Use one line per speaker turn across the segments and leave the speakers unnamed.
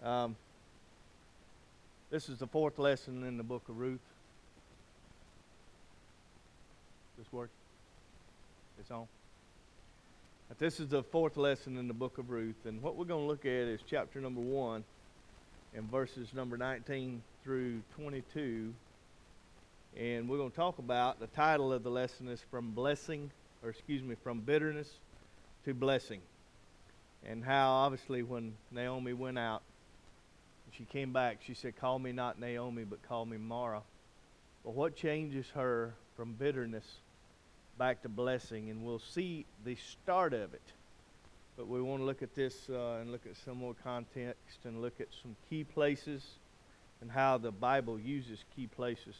Um, this is the fourth lesson in the book of Ruth. This work? It's on. But this is the fourth lesson in the book of Ruth, and what we're going to look at is chapter number 1 and verses number 19 through 22. And we're going to talk about, the title of the lesson is from bitterness to blessing. And how obviously when Naomi went out, she came back, she said, "Call me not Naomi, but call me Mara." But what changes her from bitterness back to blessing? And we'll see the start of it. But we want to look at this and look at some more context and look at some key places and how the Bible uses key places.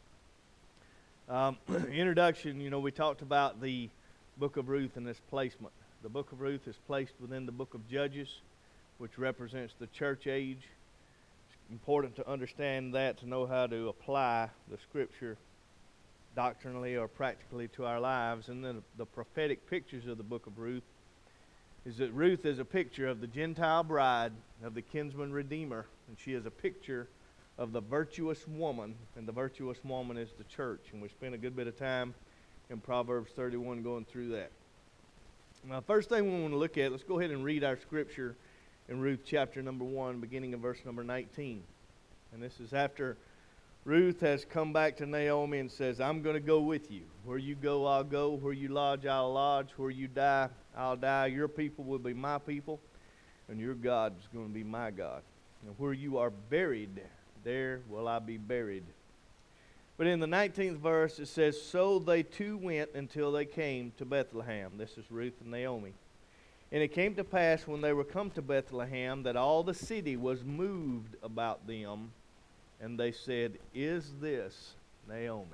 Introduction, we talked about the book of Ruth and its placement. The book of Ruth is placed within the book of Judges, which represents the church age. It's important to understand that, to know how to apply the Scripture doctrinally or practically to our lives. And then the prophetic pictures of the book of Ruth is that Ruth is a picture of the Gentile bride of the kinsman redeemer, and she is a picture of the virtuous woman, and the virtuous woman is the church. And we spent a good bit of time in Proverbs 31 going through that. Now, first thing we want to look at, let's go ahead and read our scripture in Ruth chapter number 1, beginning in verse number 19. And this is after Ruth has come back to Naomi and says, "I'm going to go with you. Where you go, I'll go. Where you lodge, I'll lodge. Where you die, I'll die. Your people will be my people, and your God is going to be my God. And where you are buried, there will I be buried." But in the 19th verse it says, "So they two went until they came to Bethlehem." This is Ruth and Naomi. "And it came to pass when they were come to Bethlehem that all the city was moved about them. And they said, 'Is this Naomi?'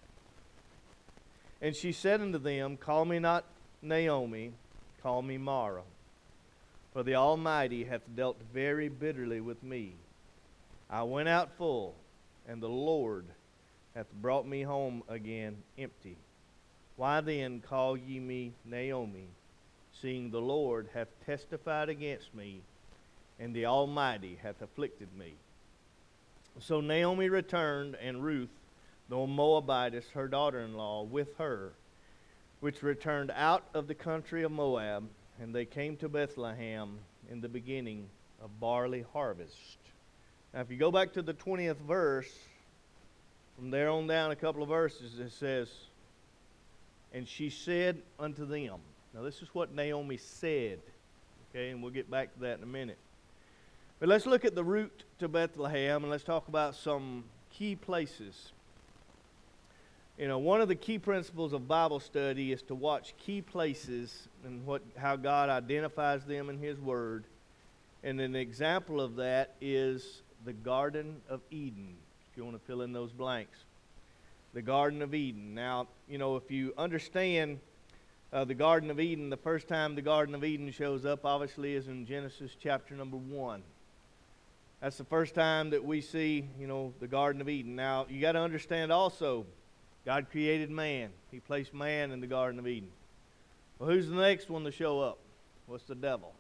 And she said unto them, 'Call me not Naomi, call me Mara. For the Almighty hath dealt very bitterly with me. I went out full, and the Lord hath brought me home again empty. Why then call ye me Naomi, seeing the Lord hath testified against me, and the Almighty hath afflicted me?' So Naomi returned, and Ruth, the Moabitess, her daughter-in-law, with her, which returned out of the country of Moab, and they came to Bethlehem in the beginning of barley harvest." Now, if you go back to the 20th verse, from there on down a couple of verses, it says, "And she said unto them." Now, this is what Naomi said, okay, and we'll get back to that in a minute. But let's look at the route to Bethlehem, and let's talk about some key places. One of the key principles of Bible study is to watch key places and how God identifies them in His Word. And an example of that is the Garden of Eden, if you want to fill in those blanks. The Garden of Eden. Now, if you understand the Garden of Eden, the first time the Garden of Eden shows up, obviously, is in Genesis chapter number 1. That's the first time that we see, the Garden of Eden. Now, you got to understand also, God created man. He placed man in the Garden of Eden. Well, who's the next one to show up? What's the devil?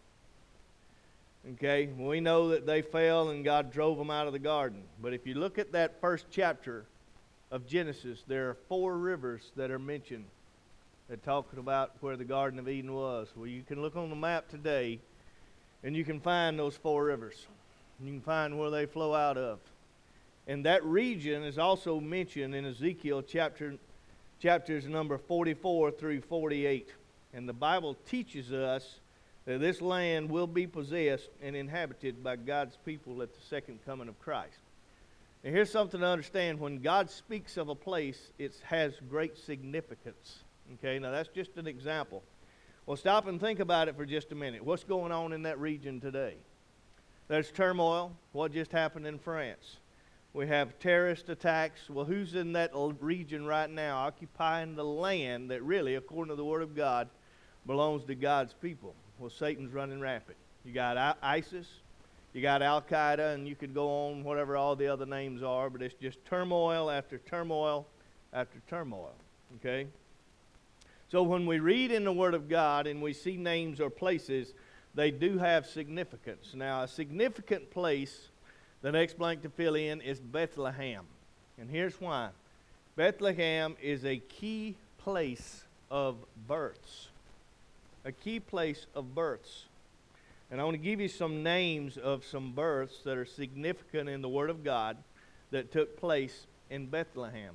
Okay, we know that they fell and God drove them out of the garden. But if you look at that first chapter of Genesis, there are 4 rivers that are mentioned that talk about where the Garden of Eden was. Well, you can look on the map today and you can find those 4 rivers. You can find where they flow out of. And that region is also mentioned in Ezekiel chapters number 44 through 48. And the Bible teaches us that this land will be possessed and inhabited by God's people at the second coming of Christ. Now, here's something to understand. When God speaks of a place, it has great significance. Okay, now that's just an example. Well, stop and think about it for just a minute. What's going on in that region today? There's turmoil. What just happened in France? We have terrorist attacks. Well, who's in that region right now occupying the land that really, according to the Word of God, belongs to God's people? Well, Satan's running rampant. You got ISIS, you got Al-Qaeda, and you could go on whatever all the other names are, but it's just turmoil after turmoil after turmoil, okay? So when we read in the Word of God and we see names or places, they do have significance. Now, a significant place, the next blank to fill in is Bethlehem. And here's why. Bethlehem is a key place of births. A key place of births. And I want to give you some names of some births that are significant in the Word of God that took place in Bethlehem.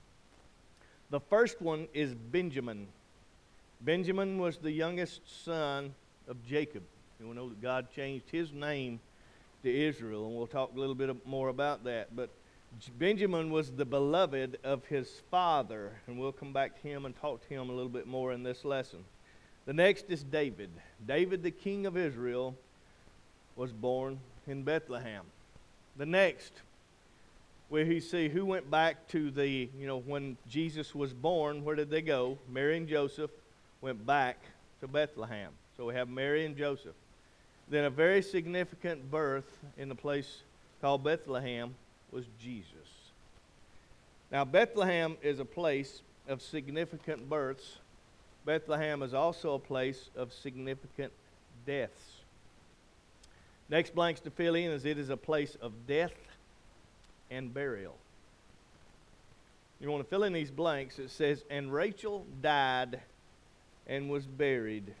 The first one is Benjamin. Benjamin was the youngest son of Jacob. And we know that God changed his name to Israel, and we'll talk a little bit more about that. But Benjamin was the beloved of his father, and we'll come back to him and talk to him a little bit more in this lesson. The next is David. David, the king of Israel, was born in Bethlehem. The next, where you see who went back to the, when Jesus was born, where did they go? Mary and Joseph went back to Bethlehem. So we have Mary and Joseph. Then a very significant birth in the place called Bethlehem was Jesus. Now, Bethlehem is a place of significant births. Bethlehem is also a place of significant deaths. Next blanks to fill in is it is a place of death and burial. You want to fill in these blanks. It says, and Rachel died and was buried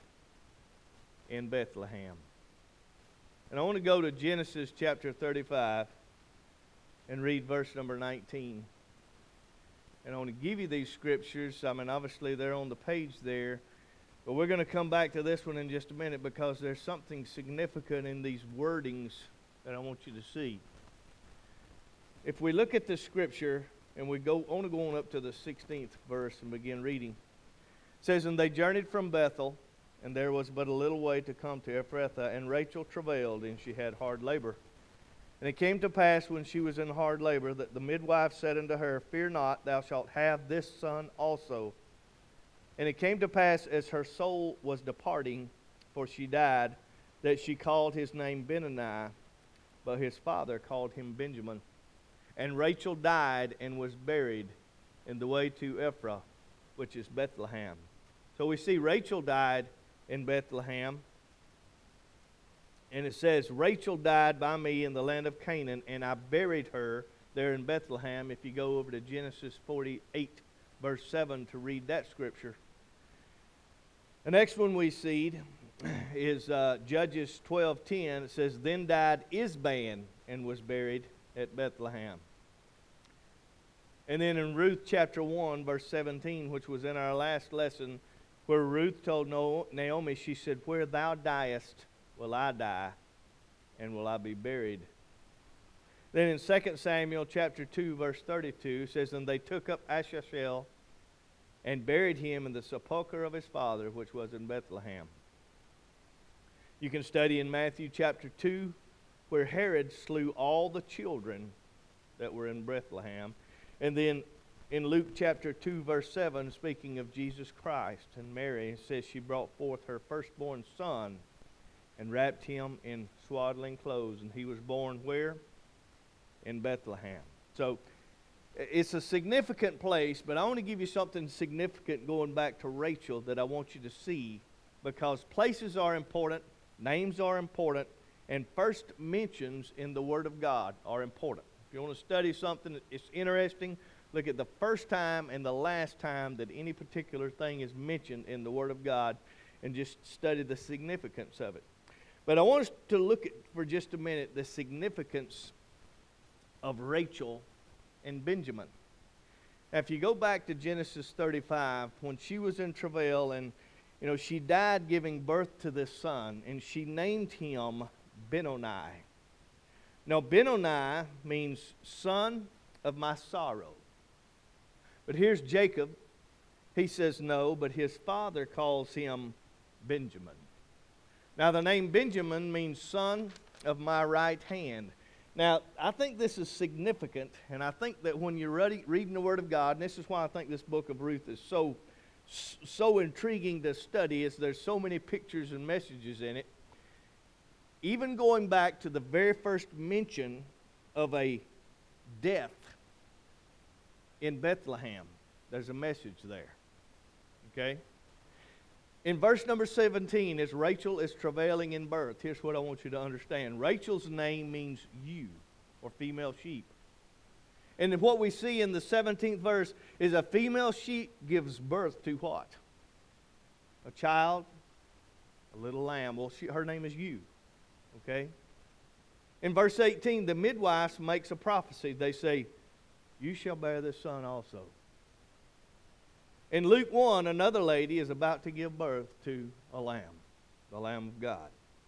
in Bethlehem. And I want to go to Genesis chapter 35 and read verse number 19. And I want to give you these scriptures. Obviously they're on the page there. But we're going to come back to this one in just a minute because there's something significant in these wordings that I want you to see. If we look at the scripture and we want to go on up to the 16th verse and begin reading. It says, and they journeyed from Bethel, and there was but a little way to come to Ephrathah, and Rachel travailed, and she had hard labor. And it came to pass when she was in hard labor that the midwife said unto her, fear not, thou shalt have this son also. And it came to pass as her soul was departing, for she died, that she called his name Benoni, but his father called him Benjamin. And Rachel died and was buried in the way to Ephrath, which is Bethlehem. So we see Rachel died in Bethlehem. And it says, Rachel died by me in the land of Canaan, and I buried her there in Bethlehem. If you go over to Genesis 48, verse 7, to read that scripture. The next one we see is Judges 12:10. It says, then died Isban and was buried at Bethlehem. And then in Ruth chapter 1, verse 17, which was in our last lesson, where Ruth told Naomi, she said, where thou diest will I die, and will I be buried. Then in 2 Samuel chapter 2, verse 32, it says, and they took up Ashashel and buried him in the sepulchre of his father, which was in Bethlehem. You can study in Matthew chapter 2, where Herod slew all the children that were in Bethlehem. And then in Luke chapter 2, verse 7, speaking of Jesus Christ and Mary, it says she brought forth her firstborn son and wrapped him in swaddling clothes. And he was born where? In Bethlehem. So it's a significant place, but I want to give you something significant going back to Rachel that I want you to see, because places are important, names are important, and first mentions in the Word of God are important. If you want to study something that's interesting, look at the first time and the last time that any particular thing is mentioned in the Word of God and just study the significance of it. But I want us to look at, for just a minute, the significance of Rachel and Benjamin. Now, if you go back to Genesis 35, when she was in travail and, she died giving birth to this son, and she named him Benoni. Now, Benoni means son of my sorrow. But here's Jacob. He says no, but his father calls him Benjamin. Now, the name Benjamin means son of my right hand. Now, I think this is significant, and I think that when you're reading the Word of God, and this is why I think this book of Ruth is so intriguing to study, is there's so many pictures and messages in it. Even going back to the very first mention of a death in Bethlehem, there's a message there. Okay? In verse number 17, as Rachel is travailing in birth, here's what I want you to understand. Rachel's name means ewe, or female sheep. And what we see in the 17th verse is a female sheep gives birth to what? A child, a little lamb. Well, her name is ewe. Okay? In verse 18, the midwife makes a prophecy. They say, you shall bear this son also. In Luke 1, another lady is about to give birth to a lamb, the Lamb of God.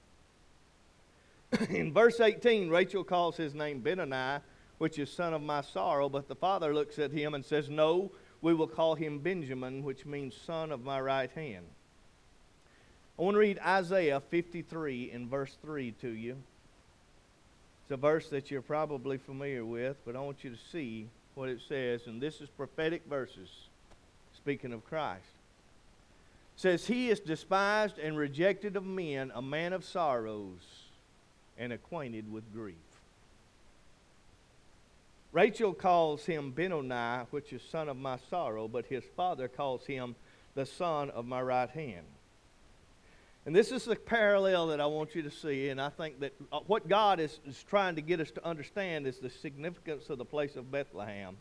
In verse 18, Rachel calls his name Benoni, which is son of my sorrow, but the father looks at him and says, no, we will call him Benjamin, which means son of my right hand. I want to read Isaiah 53 in verse 3 to you. It's a verse that you're probably familiar with, but I want you to see what it says, and this is prophetic verses. Speaking of Christ, it says, he is despised and rejected of men, a man of sorrows and acquainted with grief. Rachel calls him Benoni, which is son of my sorrow, but his father calls him the son of my right hand. And this is the parallel that I want you to see, and I think that what God is trying to get us to understand is the significance of the place of Bethlehem.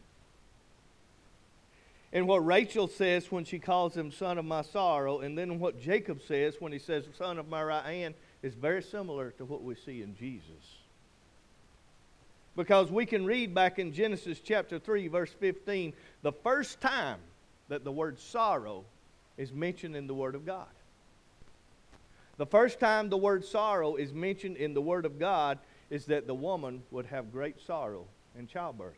And what Rachel says when she calls him son of my sorrow, and then what Jacob says when he says son of my right hand, is very similar to what we see in Jesus. Because we can read back in Genesis chapter 3, verse 15, the first time that the word sorrow is mentioned in the Word of God. The first time the word sorrow is mentioned in the Word of God is that the woman would have great sorrow in childbirth.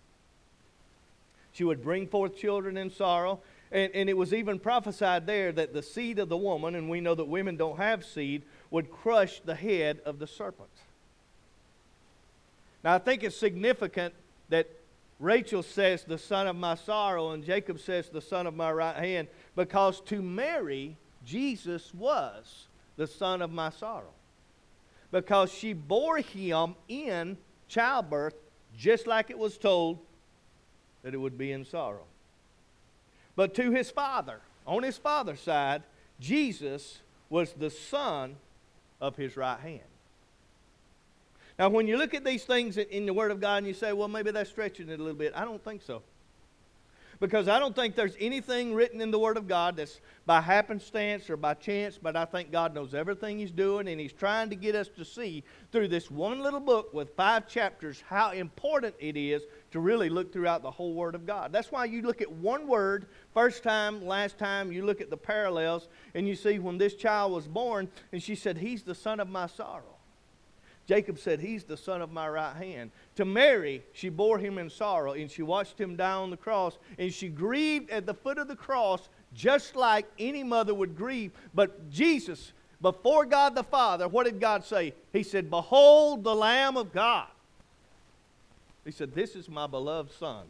She would bring forth children in sorrow. And it was even prophesied there that the seed of the woman, and we know that women don't have seed, would crush the head of the serpent. Now I think it's significant that Rachel says the son of my sorrow and Jacob says the son of my right hand, because to Mary, Jesus was the son of my sorrow. Because she bore him in childbirth, just like it was told that it would be in sorrow. But to his father, on his father's side, Jesus was the son of his right hand. Now, when you look at these things in the Word of God and you say, well, maybe that's stretching it a little bit, I don't think so. Because I don't think there's anything written in the Word of God that's by happenstance or by chance, but I think God knows everything He's doing, and He's trying to get us to see through this one little book with 5 chapters how important it is to really look throughout the whole Word of God. That's why you look at one word, first time, last time, you look at the parallels, and you see when this child was born, and she said, he's the son of my sorrow. Jacob said, he's the son of my right hand. To Mary, she bore him in sorrow, and she watched him die on the cross, and she grieved at the foot of the cross just like any mother would grieve. But Jesus, before God the Father, what did God say? He said, behold the Lamb of God. He said, this is my beloved Son,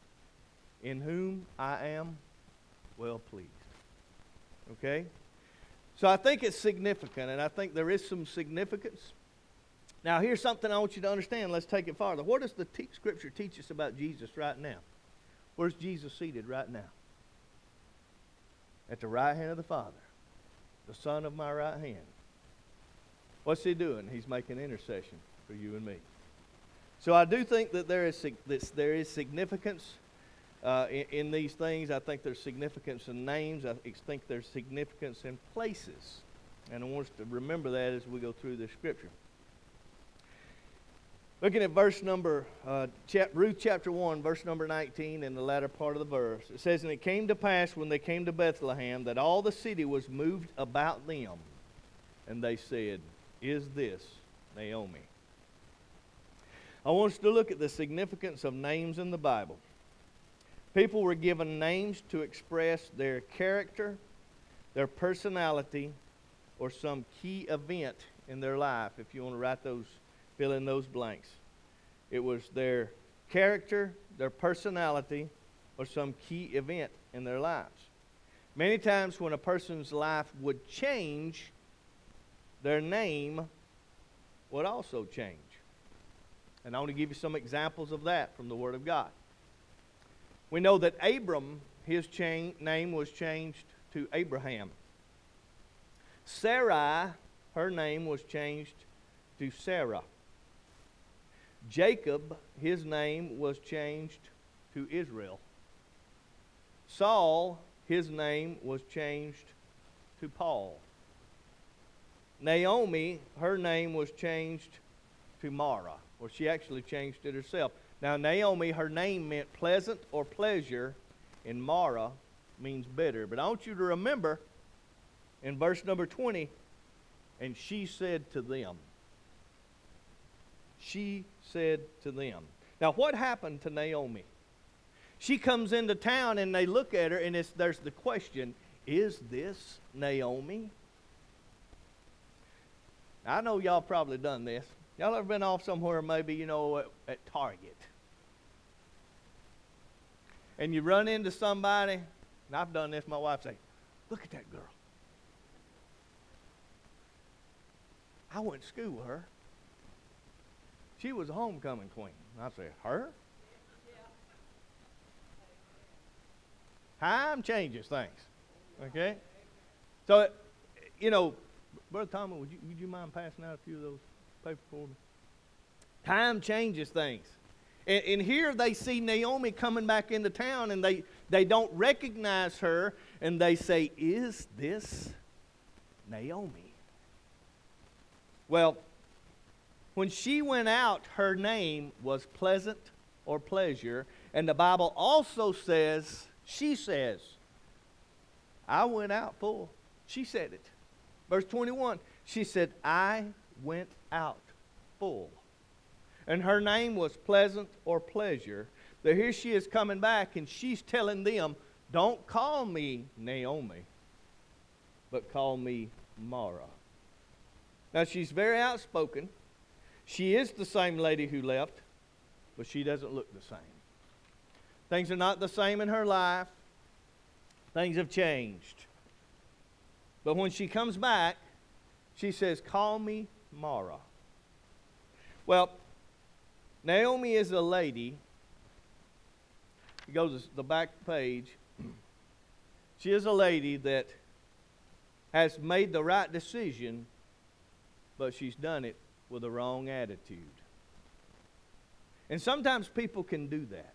in whom I am well pleased. Okay? So I think it's significant, and I think there is some significance. Now, here's something I want you to understand. Let's take it farther. What does the Scripture teach us about Jesus right now? Where's Jesus seated right now? At the right hand of the Father, the Son of my right hand. What's He doing? He's making intercession for you and me. So I do think that there is significance in these things. I think there's significance in names. I think there's significance in places. And I want us to remember that as we go through this Scripture. Looking at verse number, Ruth chapter 1, verse number 19, in the latter part of the verse. It says, and it came to pass when they came to Bethlehem that all the city was moved about them. And they said, is this Naomi? I want us to look at the significance of names in the Bible. People were given names to express their character, their personality, or some key event in their life. If you want to write those, fill in those blanks. It was their character, their personality, or some key event in their lives. Many times when a person's life would change, their name would also change. And I want to give you some examples of that from the Word of God. We know that Abram, his name was changed to Abraham. Sarai, her name was changed to Sarah. Jacob, his name was changed to Israel. Saul, his name was changed to Paul. Naomi, her name was changed to Mara, or she actually changed it herself. Now, Naomi, her name meant pleasant or pleasure, and Mara means bitter. But I want you to remember in verse number 20, and she said to them. She said to them. Now, what happened to Naomi? She comes into town and they look at her, and there's the question, is this Naomi? I know y'all probably done this. Y'all ever been off somewhere, maybe, at Target? And you run into somebody, and I've done this, my wife say, look at that girl. I went to school with her. She was a homecoming queen. And I said, her? Time changes things. Okay? So, Brother Tommy, would you mind passing out a few of those papers for me? Time changes things. And here they see Naomi coming back into town, and they don't recognize her, and they say, is this Naomi? Well, when she went out, her name was pleasant or pleasure, and the Bible also says, she says, I went out full. She said it. Verse 21, she said, I went out full. And her name was pleasant or pleasure. But here she is coming back, and she's telling them, don't call me Naomi, but call me Mara. Now, she's very outspoken. She is the same lady who left, but she doesn't look the same. Things are not the same in her life. Things have changed. But when she comes back, she says, call me Mara. Well, Naomi is a lady. You go to the back page. She is a lady that has made the right decision, but she's done it with the wrong attitude. And sometimes people can do that.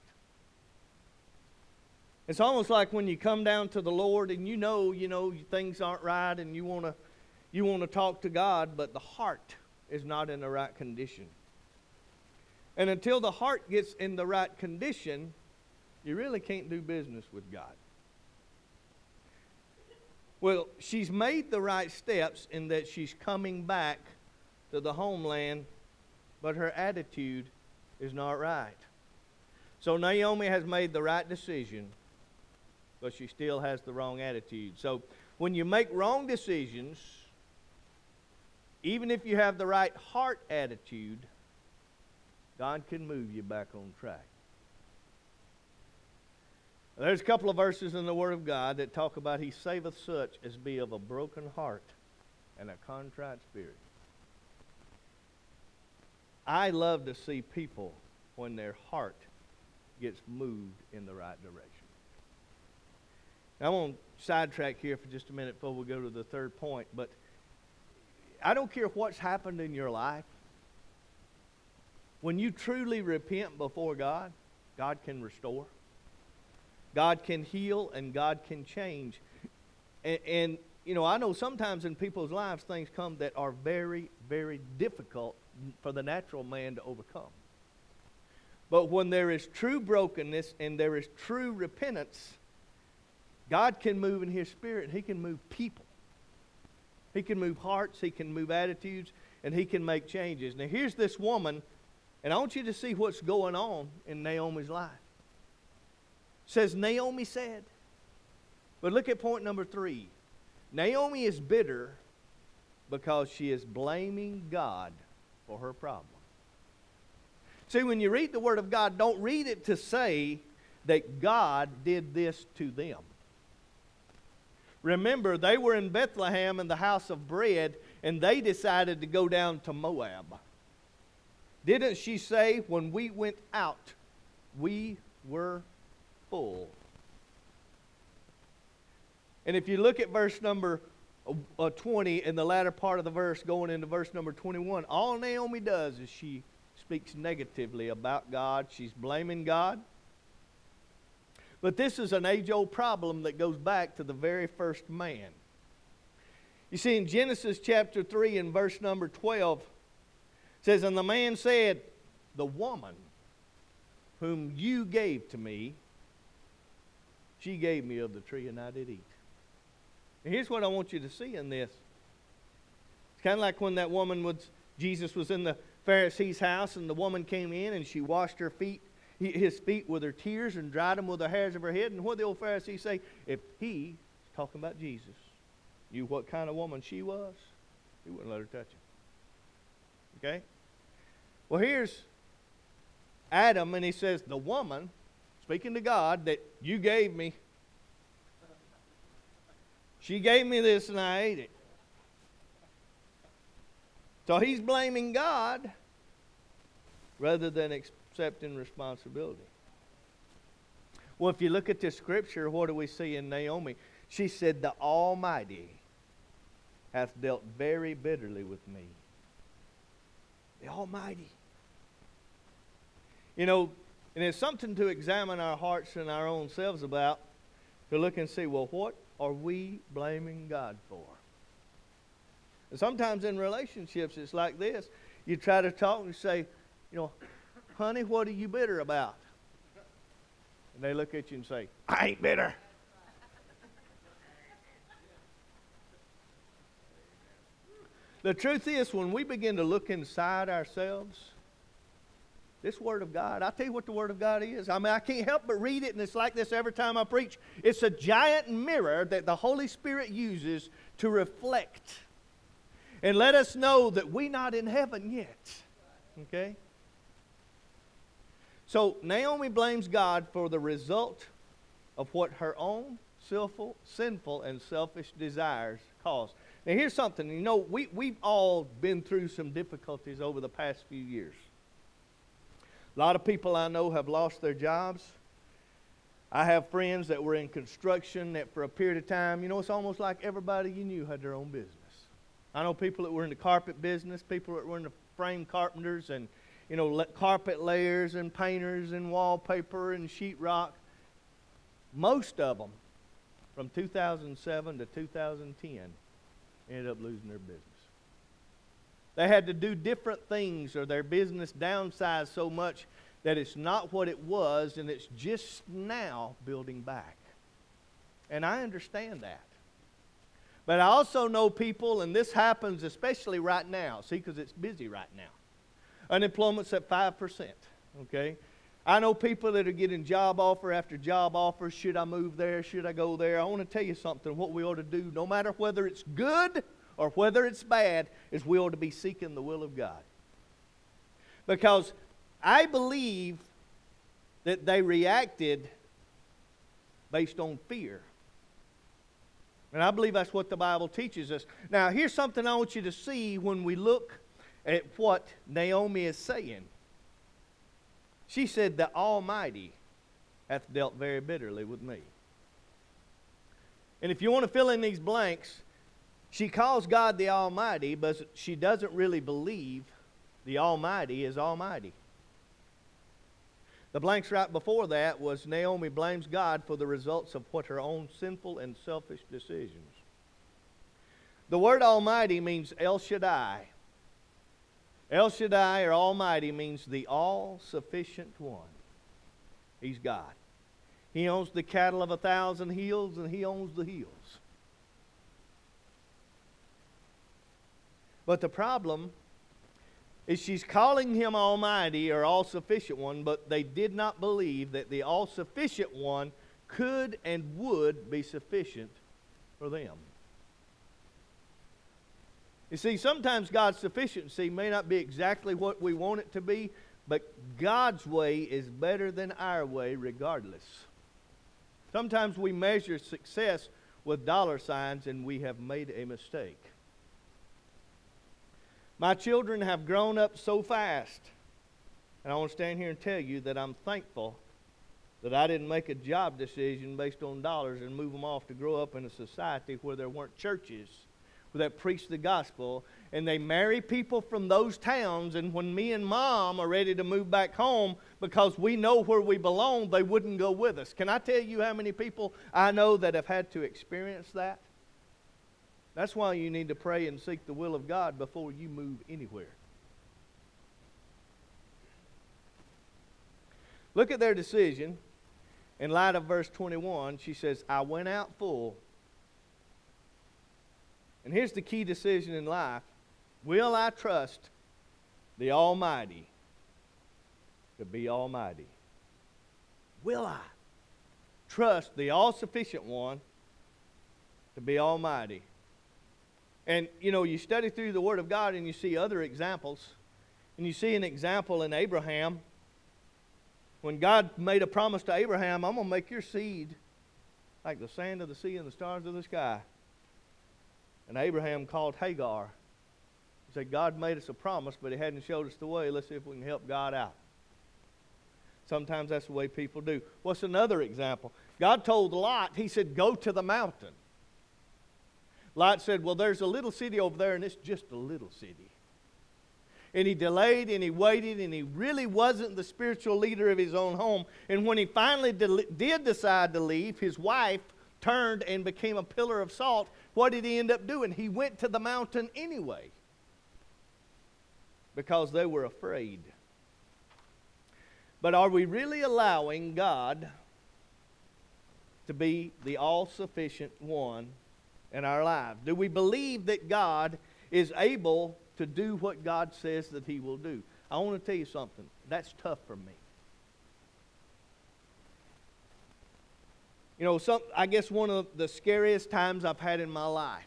It's almost like when you come down to the Lord and you know things aren't right, and you want to talk to God, but the heart is not in the right condition. And until the heart gets in the right condition, you really can't do business with God. Well, she's made the right steps in that she's coming back to the homeland, but her attitude is not right. So Naomi has made the right decision, but she still has the wrong attitude. So when you make wrong decisions, even if you have the right heart attitude, God can move you back on track. There's a couple of verses in the Word of God that talk about He saveth such as be of a broken heart and a contrite spirit. I love to see people when their heart gets moved in the right direction. Now, I'm going to sidetrack here for just a minute before we go to the third point, but I don't care what's happened in your life. When you truly repent before God, God can restore. God can heal, and God can change. And I know sometimes in people's lives things come that are very, very difficult for the natural man to overcome. But when there is true brokenness and there is true repentance, God can move in His Spirit. He can move people. He can move hearts. He can move attitudes. And He can make changes. Now here's this woman, and I want you to see what's going on in Naomi's life. It says, Naomi said. But look at point number 3. Naomi is bitter because she is blaming God for her problem. See, when you read the Word of God, don't read it to say that God did this to them. Remember, they were in Bethlehem in the house of bread, and they decided to go down to Moab. Didn't she say, when we went out, we were full? And if you look at verse number 20 in the latter part of the verse, going into verse number 21, all Naomi does is she speaks negatively about God. She's blaming God. But this is an age-old problem that goes back to the very first man. You see, in Genesis chapter 3 and verse number 12, it says, "And the man said, the woman whom you gave to me, she gave me of the tree, and I did eat." And here's what I want you to see in this. It's kind of like when that woman Jesus was in the Pharisee's house, and the woman came in and she washed his feet with her tears and dried them with the hairs of her head. And what the old Pharisee say? If he, talking about Jesus, knew what kind of woman she was, he wouldn't let her touch him. Okay? Well, here's Adam, and he says, the woman, speaking to God, that you gave me, she gave me this and I ate it. So he's blaming God rather than accepting responsibility. Well, if you look at this scripture, what do we see in Naomi? She said, the Almighty hath dealt very bitterly with me. The Almighty. You know, and it's something to examine our hearts and our own selves about, to look and see, well, what are we blaming God for? And sometimes in relationships, it's like this. You try to talk and say, honey, what are you bitter about? And they look at you and say, I ain't bitter. The truth is, when we begin to look inside ourselves, this Word of God, I'll tell you what the Word of God is. I mean, I can't help but read it, and it's like this every time I preach. It's a giant mirror that the Holy Spirit uses to reflect and let us know that we're not in heaven yet. Okay? So, Naomi blames God for the result of what her own sinful and selfish desires caused. Now, here's something. We've all been through some difficulties over the past few years. A lot of people I know have lost their jobs. I have friends that were in construction that for a period of time, it's almost like everybody you knew had their own business. I know people that were in the carpet business, people that were in the frame carpenters and, carpet layers and painters and wallpaper and sheetrock. Most of them, from 2007 to 2010, ended up losing their business. They had to do different things, or their business downsized so much that it's not what it was, and it's just now building back. And I understand that. But I also know people, and this happens especially right now, because it's busy right now. Unemployment's at 5%, okay? I know people that are getting job offer after job offer. Should I move there? Should I go there? I want to tell you something. What we ought to do, no matter whether it's good or whether it's bad, is we ought to be seeking the will of God. Because I believe that they reacted based on fear. And I believe that's what the Bible teaches us. Now, here's something I want you to see when we look at what Naomi is saying. She said, the Almighty hath dealt very bitterly with me. And if you want to fill in these blanks, she calls God the Almighty, but she doesn't really believe the Almighty is Almighty. The blanks right before that was Naomi blames God for the results of what her own sinful and selfish decisions. The word Almighty means El Shaddai. El Shaddai, or Almighty, means the all-sufficient one. He's God. He owns the cattle of 1,000 hills, and He owns the hills. But the problem is she's calling Him Almighty, or all-sufficient one, but they did not believe that the all-sufficient one could and would be sufficient for them. You see, sometimes God's sufficiency may not be exactly what we want it to be, but God's way is better than our way regardless. Sometimes we measure success with dollar signs, and we have made a mistake. My children have grown up so fast, and I want to stand here and tell you that I'm thankful that I didn't make a job decision based on dollars and move them off to grow up in a society where there weren't churches that preach the gospel, and they marry people from those towns, and when me and Mom are ready to move back home because we know where we belong, they wouldn't go with us. Can I tell you how many people I know that have had to experience that? That's why you need to pray and seek the will of God before you move anywhere. Look at their decision. In light of verse 21, she says, I went out full. And here's the key decision in life. Will I trust the Almighty to be Almighty? Will I trust the all-sufficient one to be Almighty? And, you study through the Word of God and you see other examples. And you see an example in Abraham. When God made a promise to Abraham, I'm going to make your seed like the sand of the sea and the stars of the sky. And Abraham called Hagar. He said, God made us a promise, but He hadn't showed us the way. Let's see if we can help God out. Sometimes that's the way people do. What's another example? God told Lot, He said, go to the mountain. Lot said, well, there's a little city over there, and it's just a little city. And he delayed, and he waited, and he really wasn't the spiritual leader of his own home. And when he finally did decide to leave, his wife turned and became a pillar of salt. What did he end up doing? He went to the mountain anyway because they were afraid. But are we really allowing God to be the all-sufficient one in our lives? Do we believe that God is able to do what God says that He will do? I want to tell you something. That's tough for me. I guess one of the scariest times I've had in my life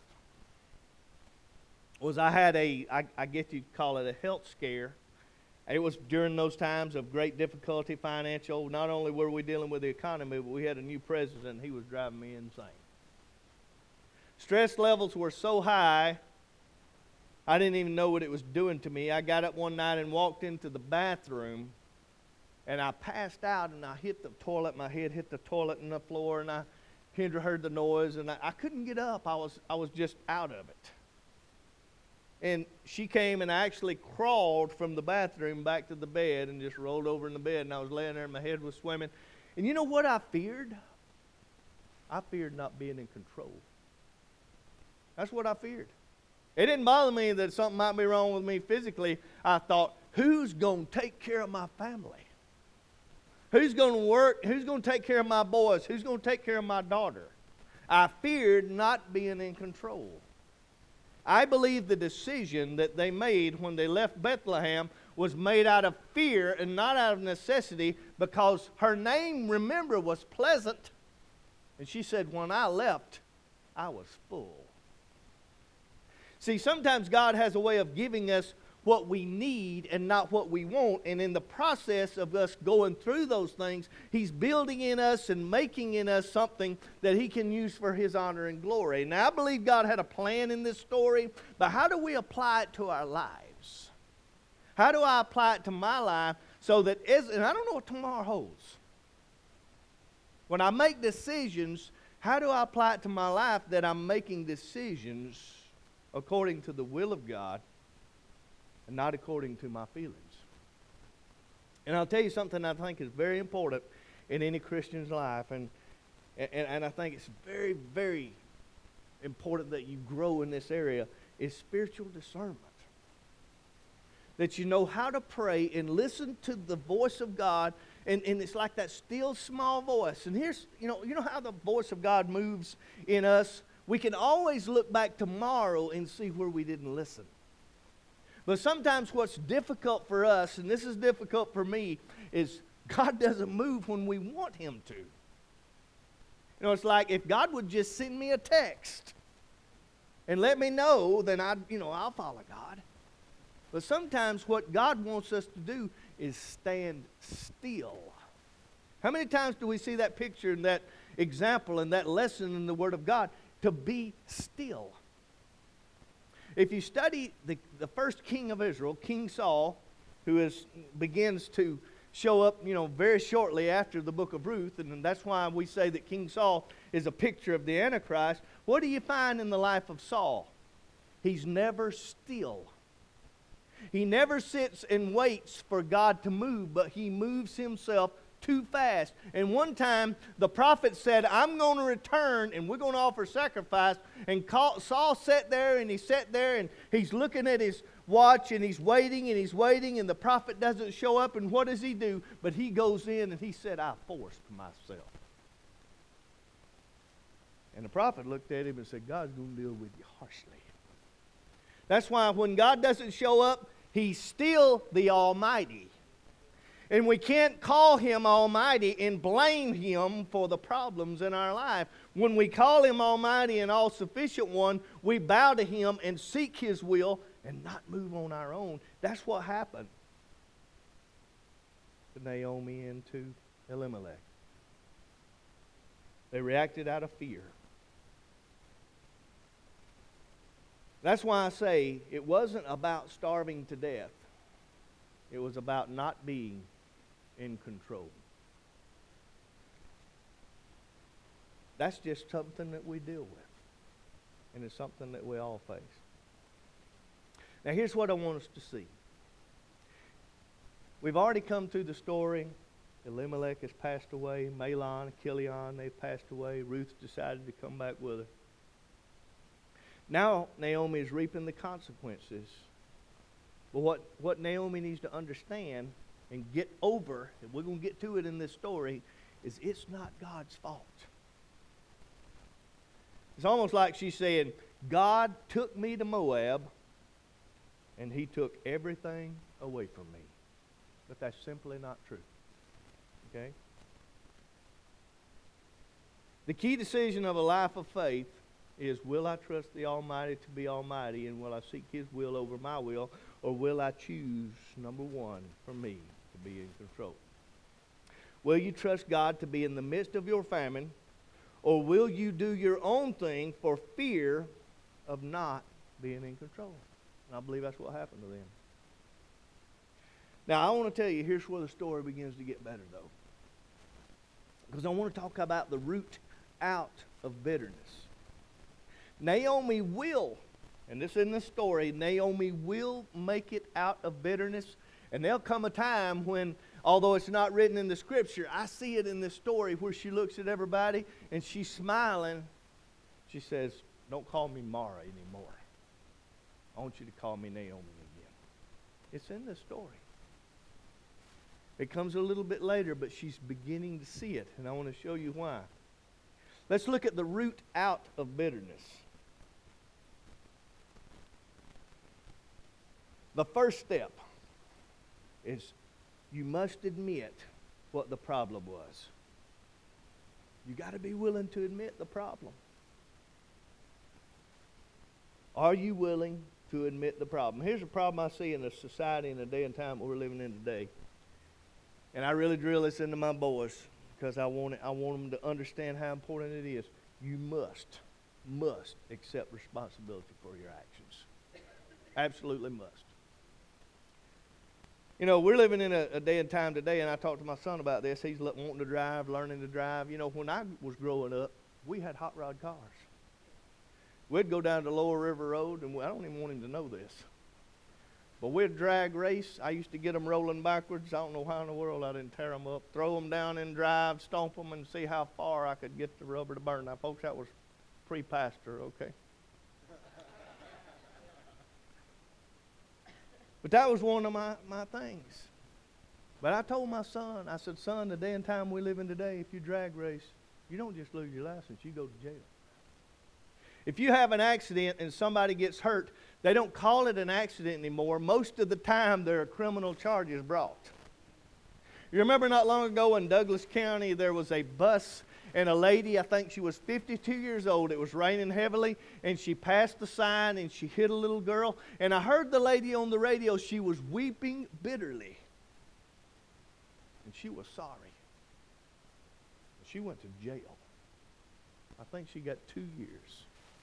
was I had I guess you'd call it a health scare. It was during those times of great difficulty financial. Not only were we dealing with the economy, but we had a new president, and he was driving me insane. Stress levels were so high, I didn't even know what it was doing to me. I got up one night and walked into the bathroom, and I passed out, and I hit the toilet. My head hit the toilet and the floor, and Kendra heard the noise, and I couldn't get up. I was just out of it. And she came and actually crawled from the bathroom back to the bed and just rolled over in the bed, and I was laying there, and my head was swimming. And you know what I feared? I feared not being in control. That's what I feared. It didn't bother me that something might be wrong with me physically. I thought, who's going to take care of my family? Who's going to work? Who's going to take care of my boys? Who's going to take care of my daughter? I feared not being in control. I believe the decision that they made when they left Bethlehem was made out of fear and not out of necessity, because her name, remember, was Pleasant. And she said, when I left, I was full. See, sometimes God has a way of giving us what we need and not what we want. And in the process of us going through those things, He's building in us and making in us something that He can use for His honor and glory. Now, I believe God had a plan in this story, but how do we apply it to our lives? How do I apply it to my life so that, and I don't know what tomorrow holds. When I make decisions, how do I apply it to my life that I'm making decisions according to the will of God and not according to my feelings? And I'll tell you something I think is very important in any Christian's life, and I think it's very, very important that you grow in this area, is spiritual discernment. That you know how to pray and listen to the voice of God, and it's like that still small voice. And here's, you know how the voice of God moves in us? We can always look back tomorrow and see where we didn't listen. But sometimes what's difficult for us, and this is difficult for me, is God doesn't move when we want Him to. It's like if God would just send me a text and let me know, then I'll follow God. But sometimes what God wants us to do is stand still. How many times do we see that picture and that example and that lesson in the Word of God? To be still. If you study the first king of Israel, King Saul, who begins to show up, very shortly after the book of Ruth, and that's why we say that King Saul is a picture of the Antichrist. What do you find in the life of Saul? he's never still. He never sits and waits for God to move, but he moves himself too fast. And one time, the prophet said, I'm going to return and we're going to offer sacrifice. And Saul sat there and he's looking at his watch and he's waiting and the prophet doesn't show up. And what does he do? But he goes in and he said, I forced myself. And the prophet looked at him and said, God's going to deal with you harshly. That's why when God doesn't show up, he's still the Almighty. And we can't call him Almighty and blame him for the problems in our life. When we call him Almighty and All-Sufficient One, we bow to him and seek his will and not move on our own. That's what happened to Naomi and to Elimelech. They reacted out of fear. That's why I say it wasn't about starving to death. It was about not being in control. That's just something that we deal with. And it's something that we all face. Now here's what I want us to see. We've already come through the story. Elimelech has passed away. Mahlon, Chilion, they've passed away. Ruth decided to come back with her. Now Naomi is reaping the consequences. But what Naomi needs to understand and get over, and we're going to get to it in this story, is it's not God's fault. It's almost like she's saying, God took me to Moab, and he took everything away from me. But that's simply not true. Okay? The key decision of a life of faith is, will I trust the Almighty to be Almighty, and will I seek his will over my will, or will I choose, number one, for me to be in control? Will you trust God to be in the midst of your famine, or will you do your own thing for fear of not being in control? And I believe that's what happened to them. Now, I want to tell you, here's where the story begins to get better, though. Because I want to talk about the root out of bitterness. Naomi will, and this is in the story, Naomi will make it out of bitterness. And there'll come a time when, although it's not written in the scripture, I see it in this story where she looks at everybody and she's smiling. She says, don't call me Mara anymore. I want you to call me Naomi again. It's in this story. It comes a little bit later, but she's beginning to see it, and I want to show you why. Let's look at the root out of bitterness. The first step is you must admit what the problem was. You got to be willing to admit the problem. Are you willing to admit the problem? Here's a problem I see in the society in the day and time we're living in today. And I really drill this into my boys because I want them to understand how important it is. You must accept responsibility for your actions. Absolutely must. You know, we're living in a day and time today, and I talked to my son about this. He's wanting to drive, learning to drive. You know, when I was growing up, we had hot rod cars. We'd go down to Lower River Road, and I don't even want him to know this, but we'd drag race. I used to get them rolling backwards. I don't know how in the world I didn't tear them up. Throw them down in drive, stomp them, and see how far I could get the rubber to burn. Now, folks, that was pre-pastor, okay? But that was one of my things. But I told my son, I said, son, the day and time we live in today, if you drag race, you don't just lose your license, you go to jail. If you have an accident and somebody gets hurt, they don't call it an accident anymore. Most of the time, there are criminal charges brought. You remember not long ago in Douglas County, there was a bus and a lady, I think she was 52 years old. It was raining heavily, and she passed the sign, and she hit a little girl. And I heard the lady on the radio, she was weeping bitterly. And she was sorry. She went to jail. I think she got 2 years.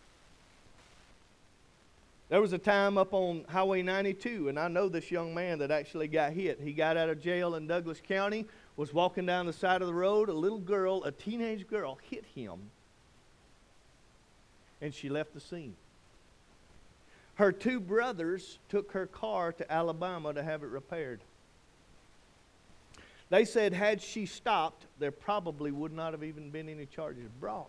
There was a time up on Highway 92, and I know this young man that actually got hit. He got out of jail in Douglas County, was walking down the side of the road. A little girl, a teenage girl, hit him, and she left the scene. Her two brothers took her car to Alabama to have it repaired. They said had she stopped, there probably would not have even been any charges brought.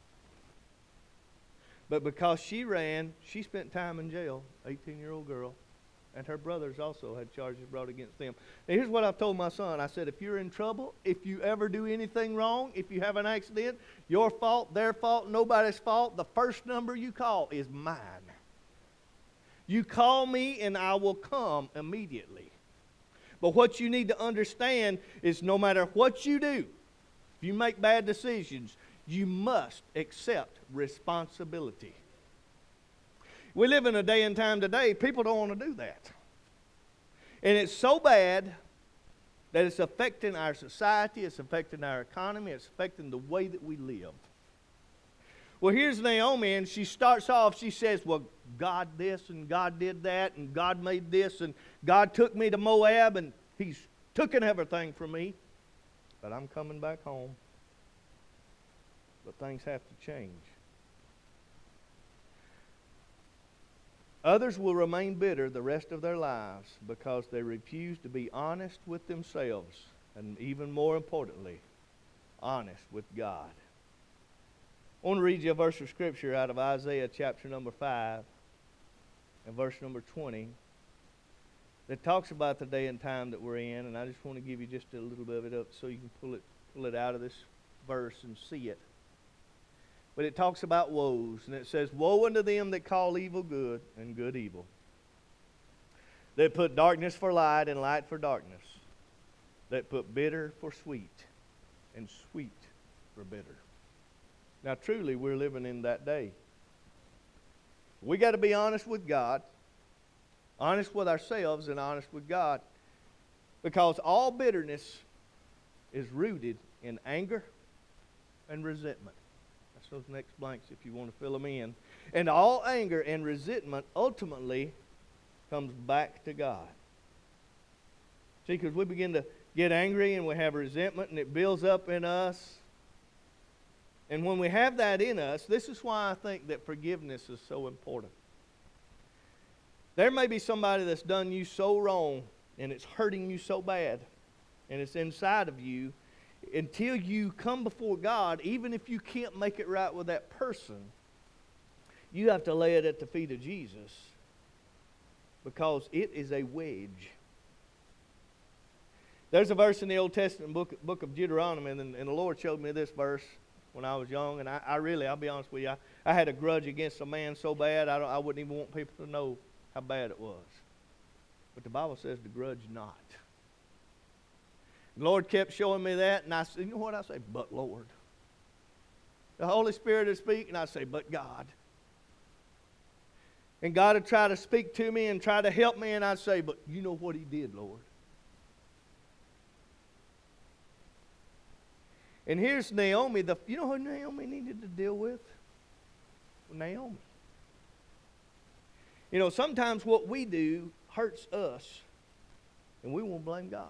But because she ran, she spent time in jail, 18-year-old girl, and her brothers also had charges brought against them. Now here's what I've told my son. I said, if you're in trouble, if you ever do anything wrong, if you have an accident, your fault, their fault, nobody's fault, the first number you call is mine. You call me and I will come immediately. But what you need to understand is no matter what you do, if you make bad decisions, you must accept responsibility. We live in a day and time today, people don't want to do that. And it's so bad that it's affecting our society, it's affecting our economy, it's affecting the way that we live. Well, here's Naomi, and she starts off, she says, well, God this, and God did that, and God made this, and God took me to Moab, and He's taken everything from me, but I'm coming back home. But things have to change. Others will remain bitter the rest of their lives because they refuse to be honest with themselves, and even more importantly, honest with God. I want to read you a verse of Scripture out of Isaiah chapter number 5 and verse number 20 that talks about the day and time that we're in, and I just want to give you just a little bit of it up so you can pull it out of this verse and see it. But it talks about woes, and it says, woe unto them that call evil good and good evil, that put darkness for light and light for darkness, that put bitter for sweet and sweet for bitter. Now, truly, we're living in that day. We got to be honest with God, honest with ourselves, and honest with God, because all bitterness is rooted in anger and resentment. That's those next blanks if you want to fill them in. And all anger and resentment ultimately comes back to God. See, because we begin to get angry and we have resentment and it builds up in us. And when we have that in us, this is why I think that forgiveness is so important. There may be somebody that's done you so wrong and it's hurting you so bad and it's inside of you. Until you come before God, even if you can't make it right with that person, you have to lay it at the feet of Jesus because it is a wedge. There's a verse in the Old Testament book of Deuteronomy, and the Lord showed me this verse when I was young, and I'll be honest with you, I had a grudge against a man so bad I wouldn't even want people to know how bad it was. But the Bible says to grudge not. The Lord kept showing me that, and I said, you know what? I say, but Lord. The Holy Spirit would speak, and I say, but God. And God would try to speak to me and try to help me, and I'd say, but you know what He did, Lord. And here's Naomi. You know who Naomi needed to deal with? Naomi. You know, sometimes what we do hurts us, and we won't blame God.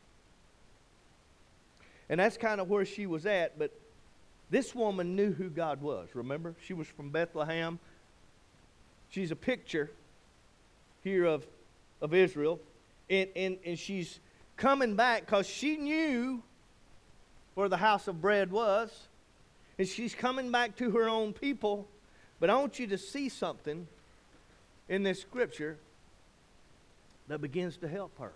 And that's kind of where she was at, but this woman knew who God was. Remember? She was from Bethlehem. She's a picture here of Israel. And she's coming back because she knew where the house of bread was. And she's coming back to her own people. But I want you to see something in this scripture that begins to help her.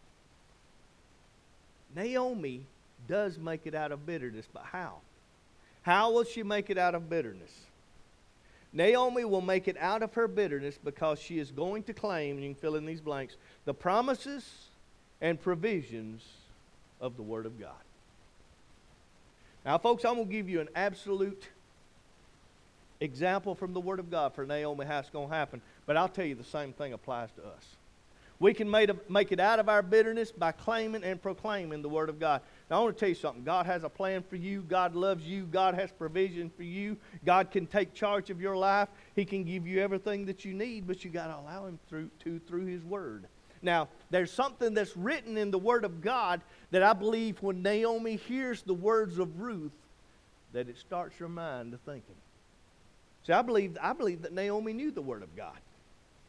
Naomi does make it out of bitterness, but how? How will she make it out of bitterness? Naomi will make it out of her bitterness because she is going to claim, and you can fill in these blanks, the promises and provisions of the Word of God. Now, folks, I'm going to give you an absolute example from the Word of God for Naomi how it's going to happen, but I'll tell you the same thing applies to us. We can make it out of our bitterness by claiming and proclaiming the Word of God. Now, I want to tell you something. God has a plan for you. God loves you. God has provision for you. God can take charge of your life. He can give you everything that you need, but you got to allow Him through His Word. Now, there's something that's written in the Word of God that I believe when Naomi hears the words of Ruth, that it starts her mind to thinking. See, I believe that Naomi knew the Word of God.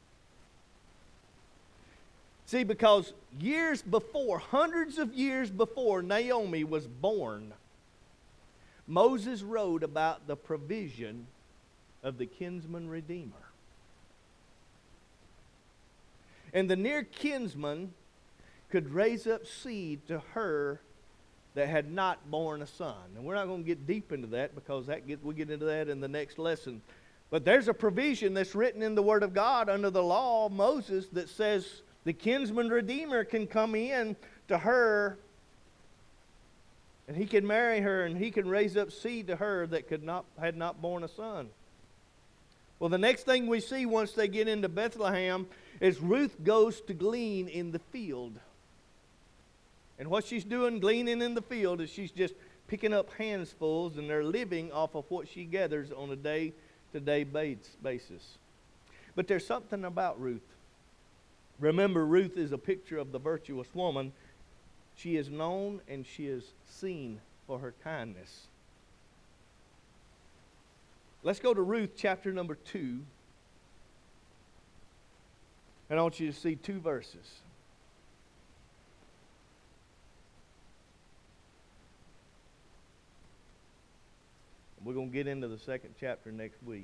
See, because years before, hundreds of years before Naomi was born, Moses wrote about the provision of the kinsman redeemer. And the near kinsman could raise up seed to her that had not borne a son. And we're not going to get deep into that because we'll get into that in the next lesson. But there's a provision that's written in the Word of God under the law of Moses that says the kinsman redeemer can come in to her and he can marry her and he can raise up seed to her that had not borne a son. Well, the next thing we see once they get into Bethlehem is Ruth goes to glean in the field. And what she's doing gleaning in the field is she's just picking up handfuls, and they're living off of what she gathers on a day-to-day basis. But there's something about Ruth. Remember, Ruth is a picture of the virtuous woman. She is known and she is seen for her kindness. Let's go to Ruth chapter number 2. And I want you to see 2 verses. We're going to get into the 2nd chapter next week.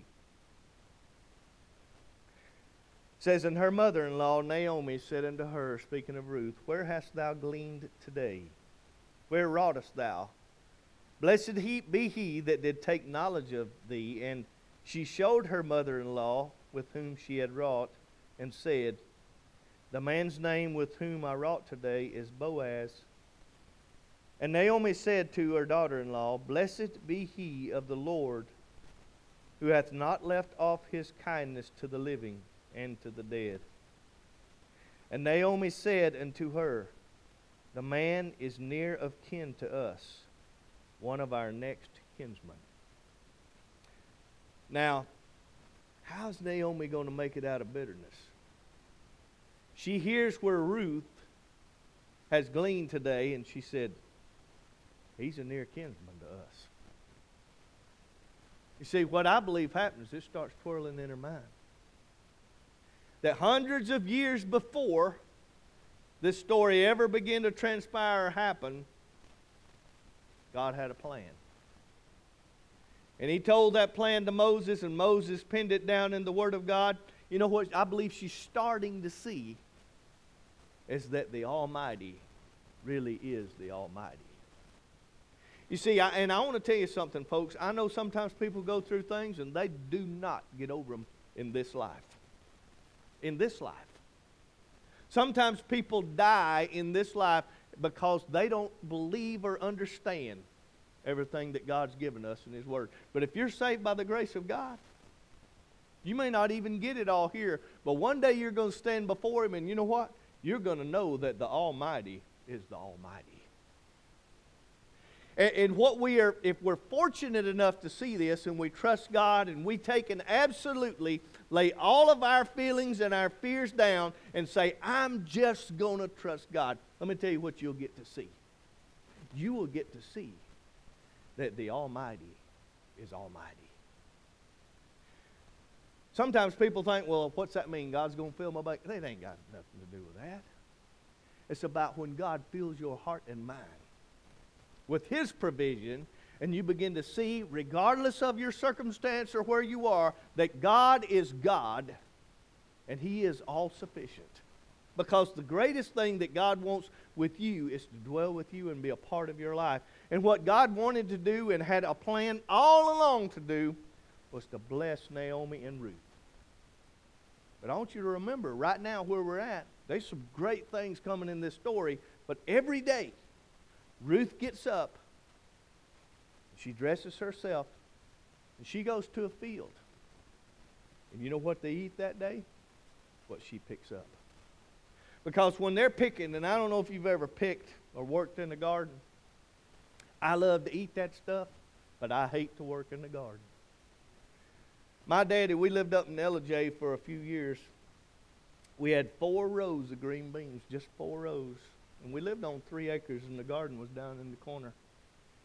It says, And her mother-in-law Naomi said unto her, speaking of Ruth, Where hast thou gleaned today? Where wroughtest thou? Blessed be he that did take knowledge of thee. And she showed her mother-in-law with whom she had wrought, and said, The man's name with whom I wrought today is Boaz. And Naomi said to her daughter-in-law, Blessed be he of the Lord, who hath not left off his kindness to the living and to the dead. And Naomi said unto her, The man is near of kin to us, one of our next kinsmen. Now, how's Naomi going to make it out of bitterness? She hears where Ruth has gleaned today, and she said, He's a near kinsman to us. You see, what I believe happens, it starts twirling in her mind. That hundreds of years before this story ever began to transpire or happen, God had a plan. And He told that plan to Moses, and Moses pinned it down in the Word of God. You know what I believe she's starting to see is that the Almighty really is the Almighty. You see, I want to tell you something, folks. I know sometimes people go through things and they do not get over them in this life. In this life. Sometimes people die in this life because they don't believe or understand everything that God's given us in His Word. But if you're saved by the grace of God, you may not even get it all here, but one day you're going to stand before Him, and you know what? You're going to know that the Almighty is the Almighty. And what we are, if we're fortunate enough to see this and we trust God and we take and absolutely lay all of our feelings and our fears down and say, I'm just going to trust God. Let me tell you what you'll get to see. You will get to see that the Almighty is Almighty. Sometimes people think, well, what's that mean? God's going to fill my bank? That ain't got nothing to do with that. It's about when God fills your heart and mind with His provision, and you begin to see, regardless of your circumstance or where you are, that God is God, and He is all-sufficient. Because the greatest thing that God wants with you is to dwell with you and be a part of your life. And what God wanted to do and had a plan all along to do was to bless Naomi and Ruth. But I want you to remember, right now where we're at, there's some great things coming in this story, but every day, Ruth gets up, she dresses herself, and she goes to a field. And you know what they eat that day? What she picks up. Because when they're picking, and I don't know if you've ever picked or worked in the garden, I love to eat that stuff, but I hate to work in the garden. My daddy, we lived up in Ellijay for a few years. We had 4 rows of green beans, just 4 rows. And we lived on 3 acres, and the garden was down in the corner.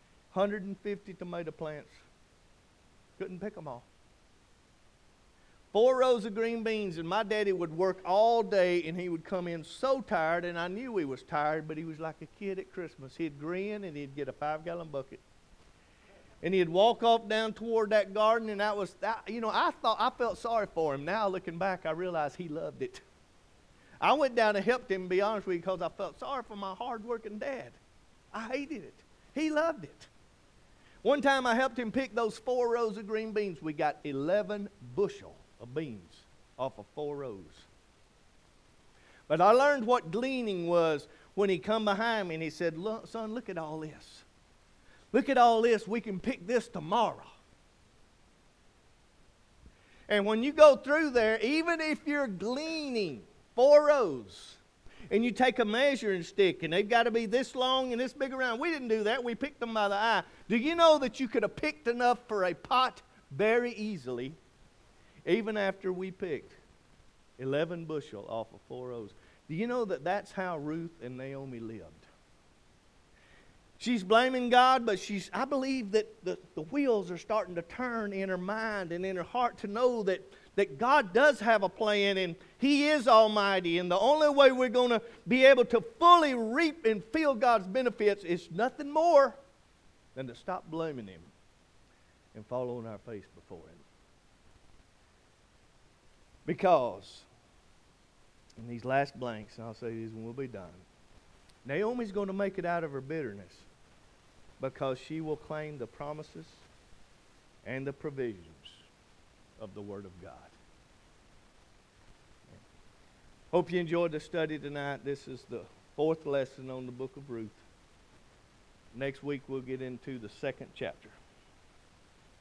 150 tomato plants. Couldn't pick them all. 4 rows of green beans, and my daddy would work all day, and he would come in so tired, and I knew he was tired, but he was like a kid at Christmas. He'd grin, and he'd get a 5-gallon bucket. And he'd walk off down toward that garden, and I felt sorry for him. Now, looking back, I realized he loved it. I went down and helped him, to be honest with you, because I felt sorry for my hard-working dad. I hated it. He loved it. One time I helped him pick those 4 rows of green beans. We got 11 bushel of beans off of 4 rows. But I learned what gleaning was when he come behind me and he said, "Look, son, look at all this. Look at all this. We can pick this tomorrow." And when you go through there, even if you're gleaning 4 rows, and you take a measuring stick, and they've got to be this long and this big around. We didn't do that. We picked them by the eye. Do you know that you could have picked enough for a pot very easily, even after we picked 11 bushel off of 4 rows? Do you know that that's how Ruth and Naomi lived? She's blaming God, but I believe that the wheels are starting to turn in her mind and in her heart to know that God does have a plan, and He is almighty, and the only way we're going to be able to fully reap and feel God's benefits is nothing more than to stop blaming Him and fall on our face before Him. Because, in these last blanks, and I'll say these and we'll be done, Naomi's going to make it out of her bitterness because she will claim the promises and the provisions of the Word of God. Hope you enjoyed the study tonight. This is the 4th lesson on the book of Ruth. Next week we'll get into the 2nd chapter.